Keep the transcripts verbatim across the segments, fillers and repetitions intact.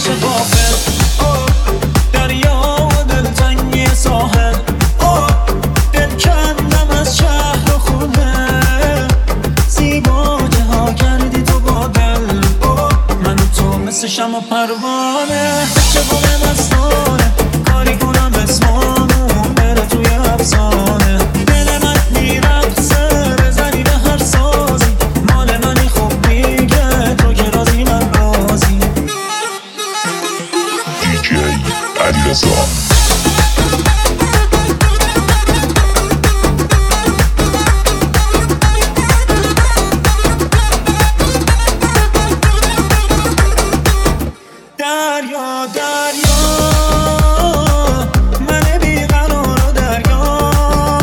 بچه غافل، دریا و دلتنگی ساحل، دل کندم از شهر و خونه، زیبا جها کردی تو با دل، من و تو مثل شمع و پروانه، چگونه دستانه کاری کنم اسمانو بره توی افسانه، دل من میرقصه بزنی به هر سازی، مال منی خوب میگه تو که رازی من رازی. دی جی علیرضا. دریا دریا من بیقرار و دریا،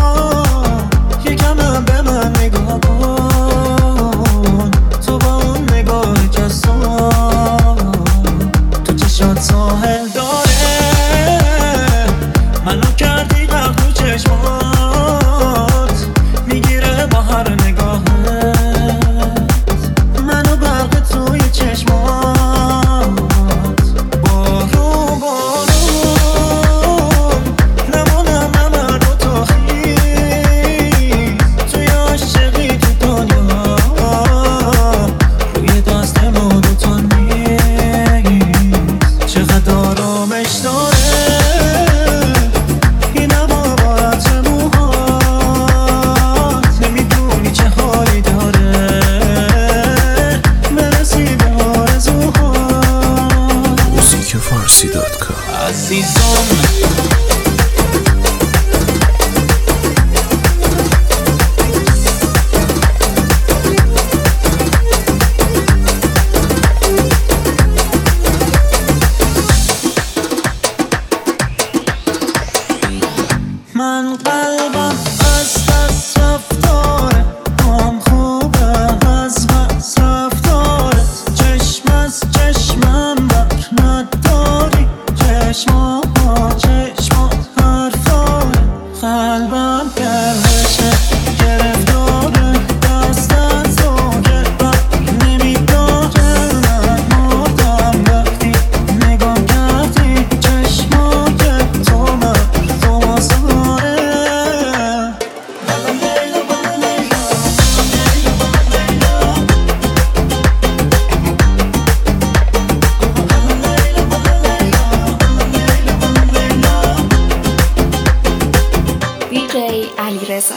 یکم به من نگاه کن، تو با اون نگاه جسور، تو چشات ساحل داره، منو کردی غرق تو چشمات، میگیره با هر نگاهت، منو برق توی چشمات، فارسی دات کام. عزیزم من قلبم از دست رفتاره، هم خوبه از بس رفتارت، چشم از چشمم بر نداری، چشما چشما حرفاره، قلبم گرشه گرفتاره، دست از تو که بر نمیداره، من مردم وقتی نگاه کردی، چشما که تو من تو مازاره. دی جی علیرضا.